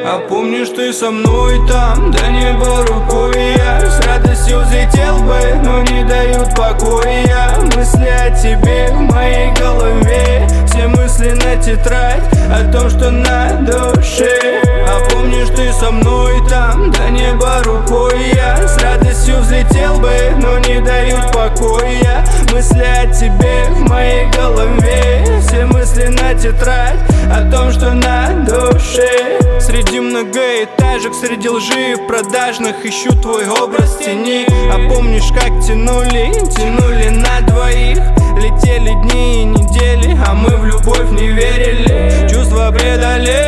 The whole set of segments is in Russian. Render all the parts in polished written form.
А помнишь, ты со мной там, до неба рукой я с радостью взлетел бы, но не дают покоя мысли о тебе в моей голове. Все мысли на тетрадь о том, что на душе. А помнишь, ты со мной там, до неба рукой я с радостью взлетел бы, но не дают покоя мысли о тебе в моей голове. Все мысли на тетрадь о том, что на душе. Среди многоэтажек, среди лжи продажных ищу твой образ тени. А помнишь, как тянули на двоих? Летели дни и недели, а мы в любовь не верили. Чувства предали.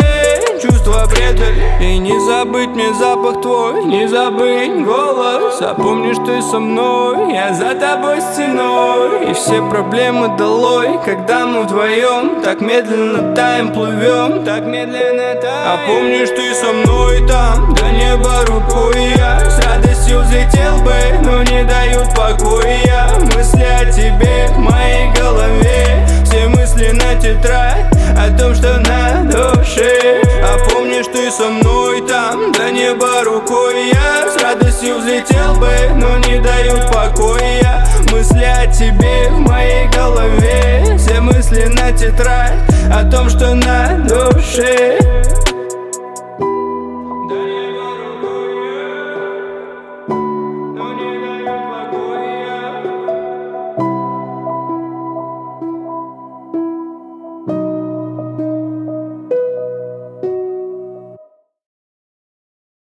И не забыть мне запах твой, не забыть голос. А помнишь, ты со мной, я за тобой стеной. И все проблемы долой, когда мы вдвоем так медленно таем, плывем, так медленно таем. А помнишь, ты со мной там, до неба рукой я с радостью взлетел бы, но не дают покоя мысли о тебе в моей голове. Все мысли на тетрадь о том, что на душе. А помнишь, ты со мной там, до неба рукой я с радостью взлетел бы, но не дают покоя мысли о тебе в моей голове. Все мысли на тетрадь о том, что на душе.